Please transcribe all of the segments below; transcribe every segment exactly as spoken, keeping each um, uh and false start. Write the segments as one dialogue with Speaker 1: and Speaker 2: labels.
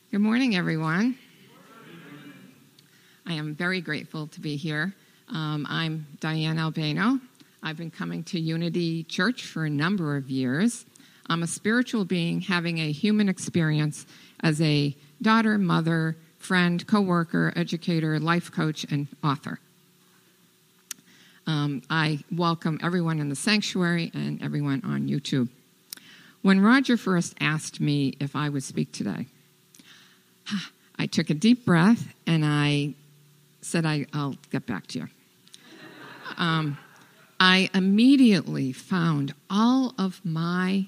Speaker 1: Good morning, everyone. I am very grateful to be here. Um, I'm Diane Albano. I've been coming to Unity Church for a number of years. I'm a spiritual being having a human experience as a daughter, mother, friend, coworker, educator, life coach, and author. Um, I welcome everyone in the sanctuary and everyone on YouTube. When Roger first asked me if I would speak today, I took a deep breath and I said, I, I'll get back to you. Um, I immediately found all of my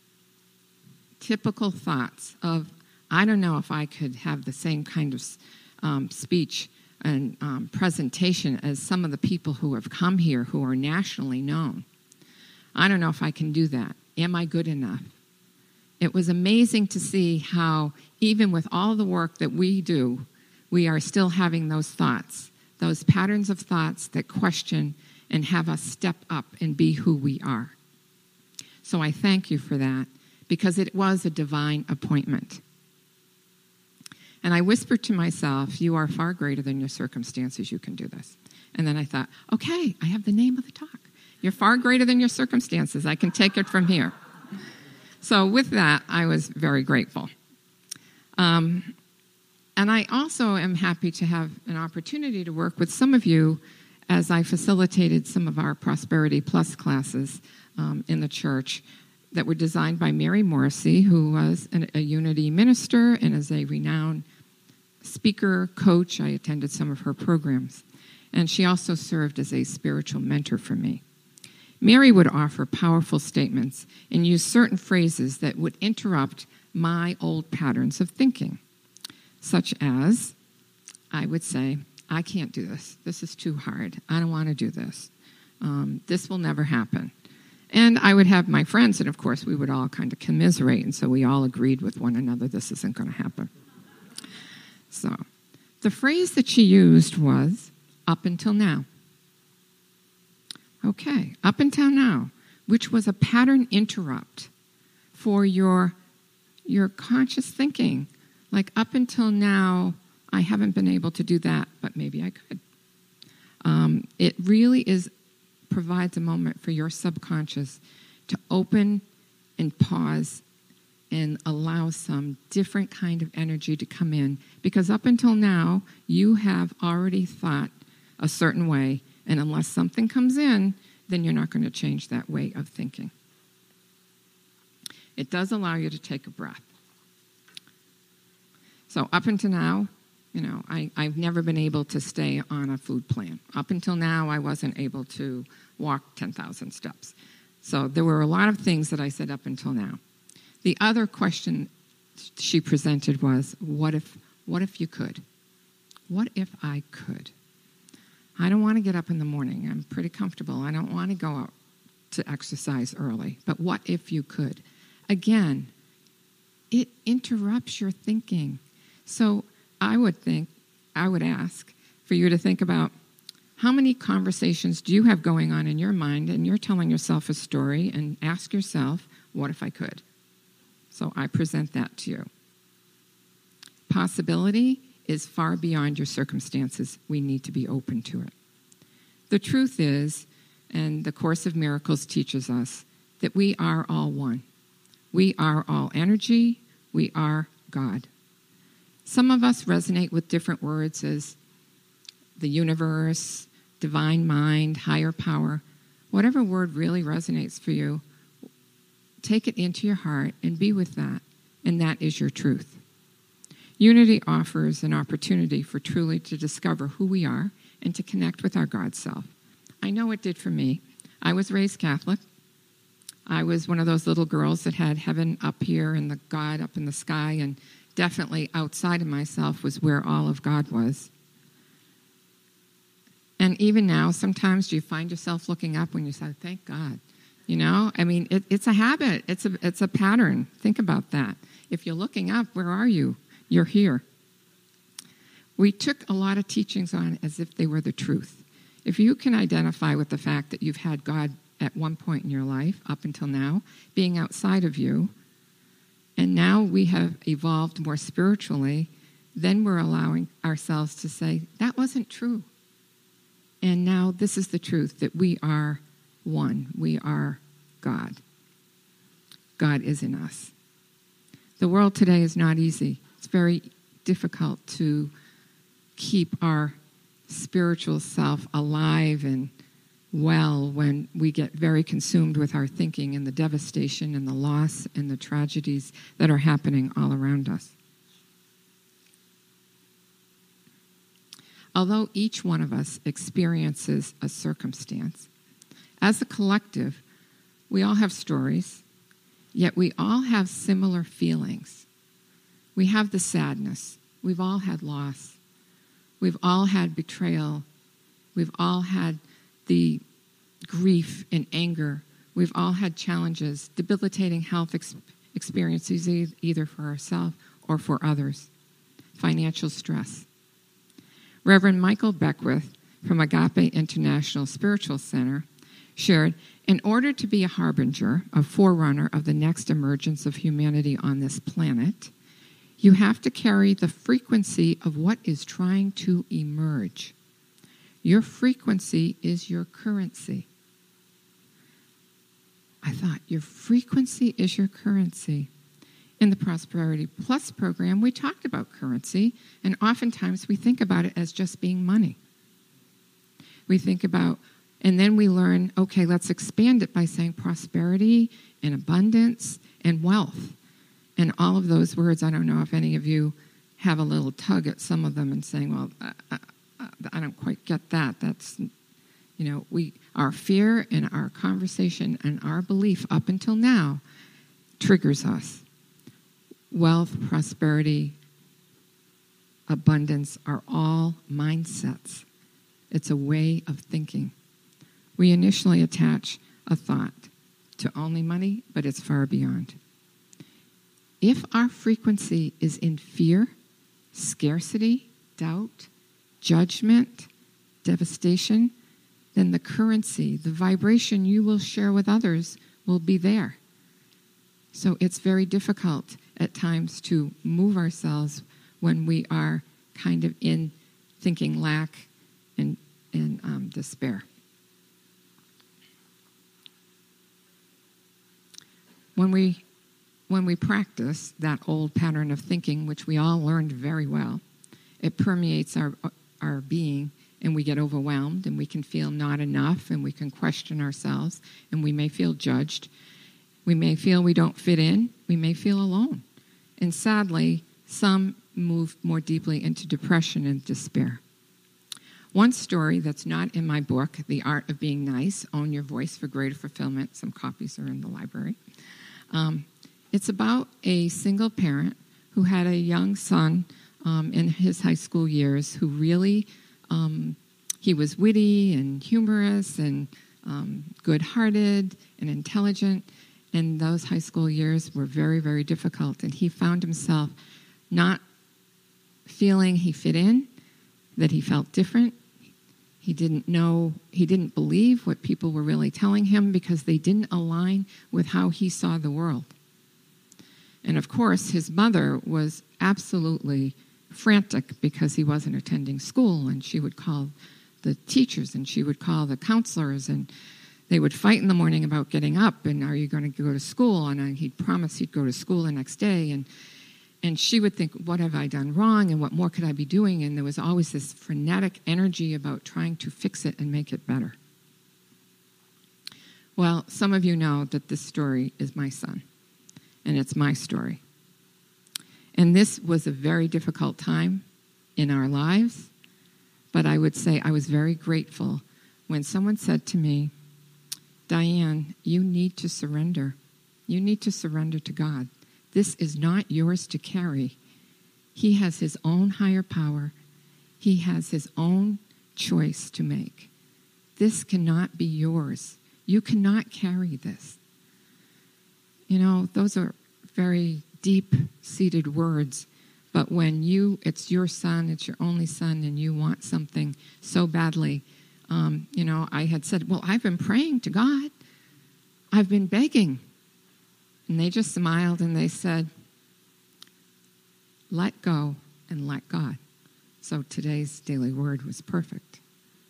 Speaker 1: typical thoughts of, I don't know if I could have the same kind of um, speech and um, presentation as some of the people who have come here who are nationally known. I don't know if I can do that. Am I good enough? It was amazing to see how, even with all the work that we do, we are still having those thoughts, those patterns of thoughts that question and have us step up and be who we are. So I thank you for that, because it was a divine appointment. And I whispered to myself, you are far greater than your circumstances. You can do this. And then I thought, okay, I have the name of the talk. You're far greater than your circumstances. I can take it from here. So with that, I was very grateful. Um, and I also am happy to have an opportunity to work with some of you as I facilitated some of our Prosperity Plus classes um, in the church that were designed by Mary Morrissey, who was an, a Unity minister and is a renowned speaker, coach. I attended some of her programs. And she also served as a spiritual mentor for me. Mary would offer powerful statements and use certain phrases that would interrupt my old patterns of thinking, such as, I would say, I can't do this. This is too hard. I don't want to do this. Um, this will never happen. And I would have my friends, and of course we would all kind of commiserate, and so we all agreed with one another, this isn't going to happen. So the phrase that she used was, up until now. Okay, up until now, which was a pattern interrupt for your, your conscious thinking. Like, up until now, I haven't been able to do that, but maybe I could. Um, it really is provides a moment for your subconscious to open and pause and allow some different kind of energy to come in. Because up until now, you have already thought a certain way, and unless something comes in, then you're not going to change that way of thinking. It does allow you to take a breath. So up until now, you know, I, I've never been able to stay on a food plan. Up until now, I wasn't able to walk ten thousand steps. So there were a lot of things that I said up until now. The other question she presented was, what if, what if you could? What if I could? I don't want to get up in the morning. I'm pretty comfortable. I don't want to go out to exercise early. But what if you could? Again, it interrupts your thinking. So I would think, I would ask for you to think about how many conversations do you have going on in your mind, and you're telling yourself a story, and ask yourself, what if I could? So I present that to you. Possibility is far beyond your circumstances. We need to be open to it. The truth is, and the Course of Miracles teaches us, that we are all one. We are all energy. We are God. Some of us resonate with different words as the universe, divine mind, higher power. Whatever word really resonates for you, take it into your heart and be with that, and that is your truth. Unity offers an opportunity for truly to discover who we are and to connect with our God self. I know it did for me. I was raised Catholic. I was one of those little girls that had heaven up here and the God up in the sky, and definitely outside of myself was where all of God was. And even now, sometimes do you find yourself looking up when you say, thank God? You know, I mean, it, it's a habit. It's a, it's a pattern. Think about that. If you're looking up, where are you? You're here. We took a lot of teachings on as if they were the truth. If you can identify with the fact that you've had God at one point in your life, up until now, being outside of you, And now we have evolved more spiritually, then we're allowing ourselves to say, that wasn't true. And now this is the truth, that we are one. We are God. God is in us. The world today is not easy. It's very difficult to keep our spiritual self alive and well when we get very consumed with our thinking and the devastation and the loss and the tragedies that are happening all around us. Although each one of us experiences a circumstance, as a collective, we all have stories, yet we all have similar feelings. We have the sadness. We've all had loss. We've all had betrayal. We've all had the grief and anger. We've all had challenges, debilitating health ex- experiences e- either for ourselves or for others, financial stress. Reverend Michael Beckwith from Agape International Spiritual Center shared, in order to be a harbinger, a forerunner of the next emergence of humanity on this planet, you have to carry the frequency of what is trying to emerge. Your frequency is your currency. I thought, your frequency is your currency. In the Prosperity Plus program, we talked about currency, and oftentimes we think about it as just being money. We think about, and then we learn, okay, let's expand it by saying prosperity and abundance and wealth. And all of those words, I don't know if any of you have a little tug at some of them and saying, well, I, I, I don't quite get that. That's, you know, we our fear and our conversation and our belief up until now triggers us. Wealth, prosperity, abundance are all mindsets. It's a way of thinking. We initially attach a thought to only money, but it's far beyond. If our frequency is in fear, scarcity, doubt, judgment, devastation, then the currency, the vibration you will share with others will be there. So it's very difficult at times to move ourselves when we are kind of in thinking lack and, and um, despair. When we when we practice that old pattern of thinking, which we all learned very well, it permeates our our being, and we get overwhelmed, and we can feel not enough, and we can question ourselves, and we may feel judged. We may feel we don't fit in. We may feel alone. And sadly, some move more deeply into depression and despair. One story that's not in my book, The Art of Being Nice, Own Your Voice for Greater Fulfillment. Some copies are in the library. Um, it's about a single parent who had a young son um, in his high school years who really, um, he was witty and humorous and um, good-hearted and intelligent. And those high school years were very, very difficult. And he found himself not feeling he fit in, that he felt different. He didn't know, he didn't believe what people were really telling him because they didn't align with how he saw the world. And of course, his mother was absolutely frantic because he wasn't attending school, and she would call the teachers and she would call the counselors, and they would fight in the morning about getting up and are you going to go to school? And he'd promise he'd go to school the next day. And and she would think, what have I done wrong? And what more could I be doing? And there was always this frenetic energy about trying to fix it and make it better. Well, some of you know that this story is my son. And it's my story. And this was a very difficult time in our lives. But I would say I was very grateful when someone said to me, Diane, you need to surrender. You need to surrender to God. This is not yours to carry. He has his own higher power. He has his own choice to make. This cannot be yours. You cannot carry this. You know, those are very deep-seated words, but when you, it's your son, it's your only son, and you want something so badly, Um, you know, I had said, well, I've been praying to God. I've been begging. And they just smiled and they said, let go, and let God. So today's daily word was perfect.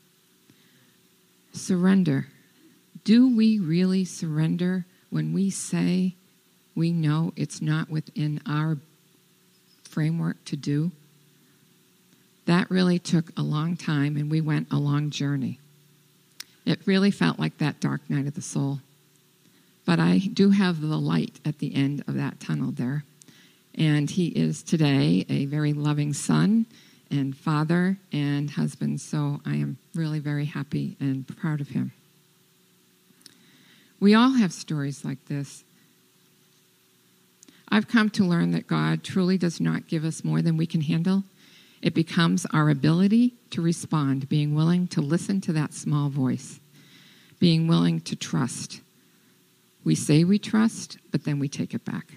Speaker 1: Surrender. Do we really surrender when we say we know it's not within our framework to do? That really took a long time, and we went a long journey. It really felt like that dark night of the soul. But I do have the light at the end of that tunnel there. And he is today a very loving son and father and husband, so I am really very happy and proud of him. We all have stories like this. I've come to learn that God truly does not give us more than we can handle. It becomes our ability to respond, being willing to listen to that small voice, being willing to trust. We say we trust, but then we take it back.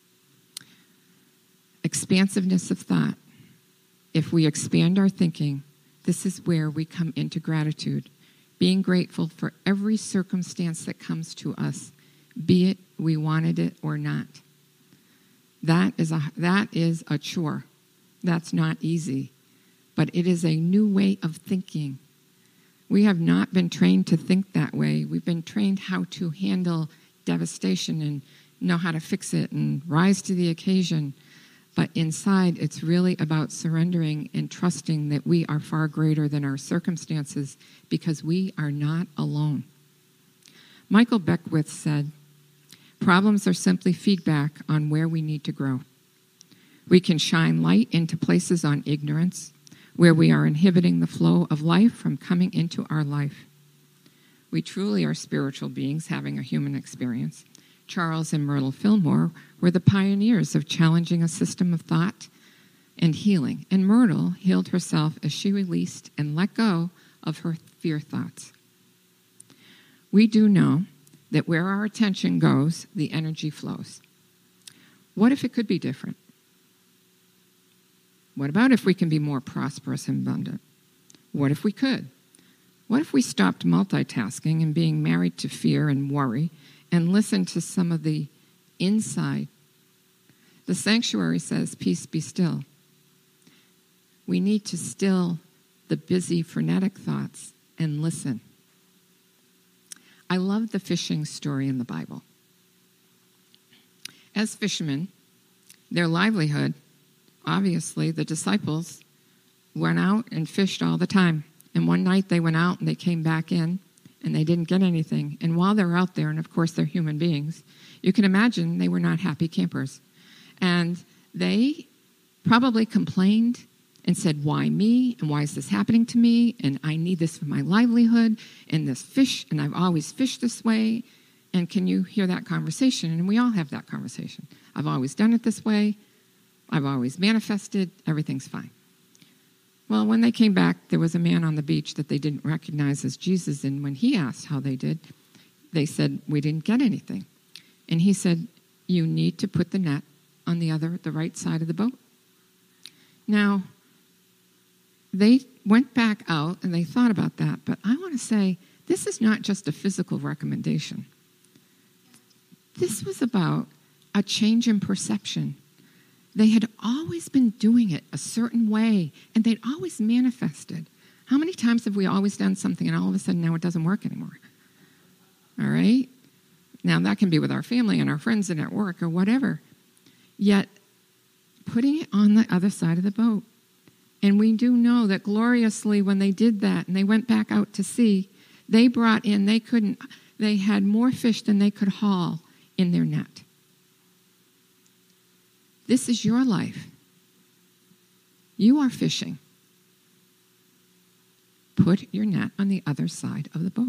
Speaker 1: Expansiveness of thought. If we expand our thinking, this is where we come into gratitude, being grateful for every circumstance that comes to us, be it we wanted it or not. That is a, that is a chore. That's not easy, but it is a new way of thinking. We have not been trained to think that way. We've been trained how to handle devastation and know how to fix it and rise to the occasion. But inside, it's really about surrendering and trusting that we are far greater than our circumstances because we are not alone. Michael Beckwith said, "Problems are simply feedback on where we need to grow. We can shine light into places on ignorance, where we are inhibiting the flow of life from coming into our life. We truly are spiritual beings having a human experience. Charles and Myrtle Fillmore were the pioneers of challenging a system of thought and healing, and Myrtle healed herself as she released and let go of her fear thoughts. We do know that where our attention goes, the energy flows. What if it could be different? What about if we can be more prosperous and abundant? What if we could? What if we stopped multitasking and being married to fear and worry and listened to some of the inside? The sanctuary says, peace be still. We need to still the busy, frenetic thoughts and listen. I love the fishing story in the Bible. As fishermen, their livelihood, obviously, the disciples went out and fished all the time. And one night they went out and they came back in and they didn't get anything. And while they're out there, and of course they're human beings, you can imagine they were not happy campers. And they probably complained and said, why me? And why is this happening to me? And I need this for my livelihood and this fish, and I've always fished this way. And can you hear that conversation? And we all have that conversation. I've always done it this way. I've always manifested. Everything's fine. Well, when they came back, there was a man on the beach that they didn't recognize as Jesus. And when he asked how they did, they said, we didn't get anything. And he said, you need to put the net on the other, the right side of the boat. Now, they went back out and they thought about that. But I want to say, this is not just a physical recommendation. This was about a change in perception. They had always been doing it a certain way, and they'd always manifested. How many times have we always done something, and all of a sudden now it doesn't work anymore? All right? Now, that can be with our family and our friends and at work or whatever. Yet, putting it on the other side of the boat. And we do know that gloriously when they did that and they went back out to sea, they brought in, they couldn't, they had more fish than they could haul in their net. This is your life. You are fishing. Put your net on the other side of the boat.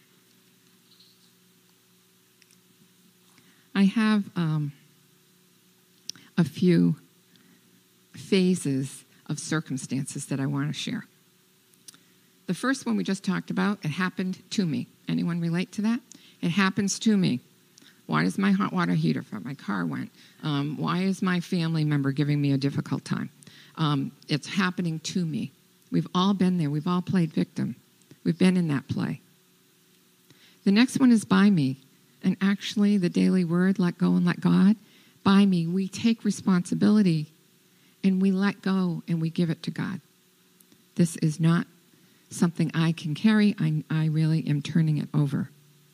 Speaker 1: I have um, a few phases of circumstances that I want to share. The first one we just talked about, it happened to me. Anyone relate to that? It happens to me. Why does my hot water heater from my car went? Um, why is my family member giving me a difficult time? Um, it's happening to me. We've all been there. We've all played victim. We've been in that play. The next one is by me. And actually, the daily word, let go and let God, by me, we take responsibility and we let go and we give it to God. This is not something I can carry. I, I really am turning it over.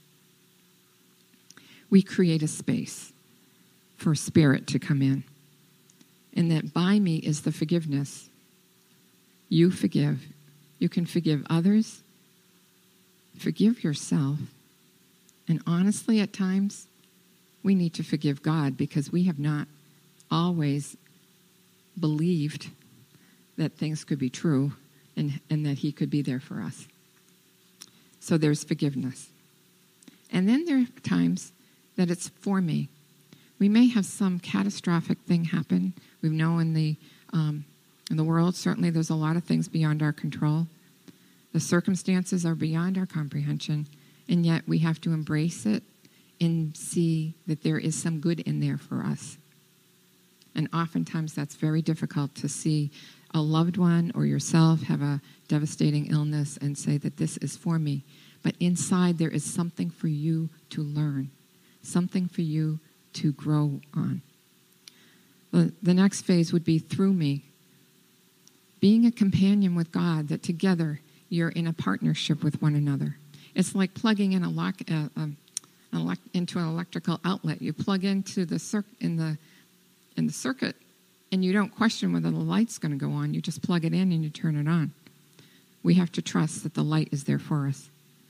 Speaker 1: We create a space for Spirit to come in. And that by me is the forgiveness. You forgive. You can forgive others. Forgive yourself. And honestly, at times, we need to forgive God because we have not always believed that things could be true and, and that he could be there for us. So there's forgiveness. And then there are times that it's for me. We may have some catastrophic thing happen. We know in the um, in the world, certainly there's a lot of things beyond our control. The circumstances are beyond our comprehension, and yet we have to embrace it and see that there is some good in there for us. And oftentimes that's very difficult to see a loved one or yourself have a devastating illness and say that this is for me. But inside there is something for you to learn, something for you to grow on. The, the next phase would be through me. Being a companion with God, that together you're in a partnership with one another. It's like plugging in a lock, uh, um, elect, into an electrical outlet. You plug into the cir- in the in the circuit, and you don't question whether the light's going to go on. You just plug it in and you turn it on. We have to trust that the light is there for us.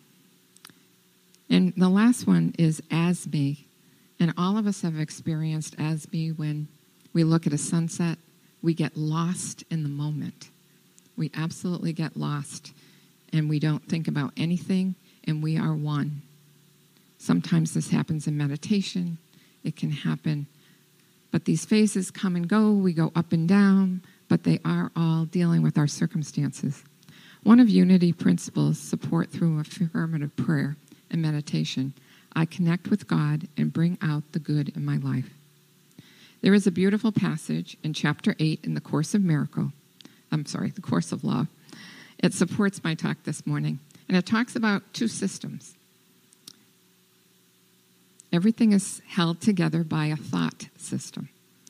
Speaker 1: And the last one is as me. And all of us have experienced as me when we look at a sunset. We get lost in the moment. We absolutely get lost, and we don't think about anything, and we are one. Sometimes this happens in meditation. It can happen. But these phases come and go. We go up and down, but they are all dealing with our circumstances. One of Unity principles support through affirmative prayer and meditation. I connect with God and bring out the good in my life. There is a beautiful passage in chapter eight in the Course of Miracle. I'm sorry, the Course of Love. It supports my talk this morning. And it talks about two systems. Everything is held together by a thought system.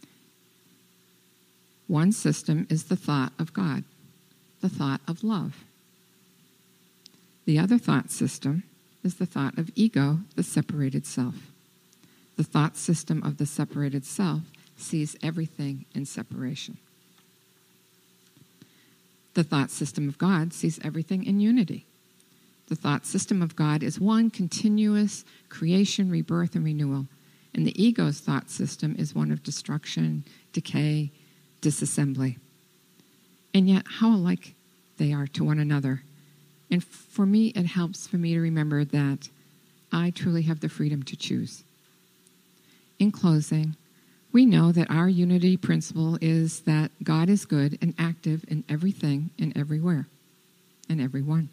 Speaker 1: One system is the thought of God, the thought of love. The other thought system is the thought of ego, the separated self. The thought system of the separated self sees everything in separation. The thought system of God sees everything in unity. The thought system of God is one continuous creation, rebirth, and renewal. And the ego's thought system is one of destruction, decay, disassembly. And yet, how alike they are to one another. And for me, it helps for me to remember that I truly have the freedom to choose. In closing, we know that our unity principle is that God is good and active in everything and everywhere and everyone.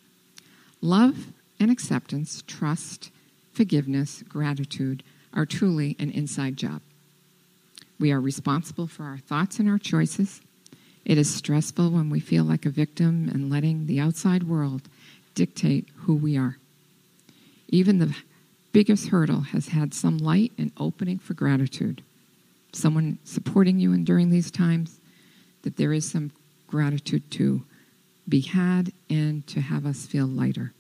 Speaker 1: Love and acceptance, trust, forgiveness, gratitude are truly an inside job. We are responsible for our thoughts and our choices. It is stressful when we feel like a victim and letting the outside world dictate who we are. Even the biggest hurdle has had some light and opening for gratitude. Someone supporting you in during these times, that there is some gratitude to be had and to have us feel lighter.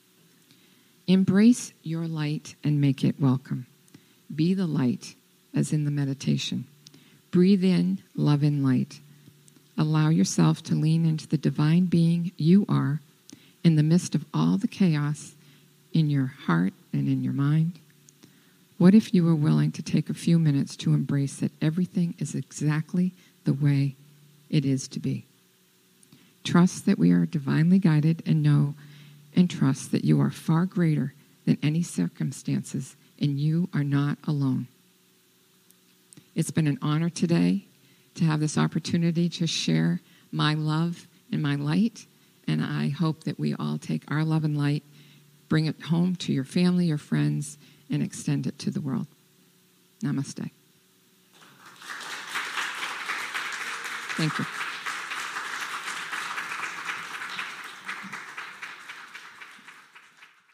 Speaker 1: Embrace your light and make it welcome. Be the light, as in the meditation. Breathe in love and light. Allow yourself to lean into the divine being you are in the midst of all the chaos in your heart and in your mind. What if you were willing to take a few minutes to embrace that everything is exactly the way it is to be? Trust that we are divinely guided, and know and trust that you are far greater than any circumstances, and you are not alone. It's been an honor today to have this opportunity to share my love and my light, and I hope that we all take our love and light, bring it home to your family, your friends, and extend it to the world. Namaste. Thank you.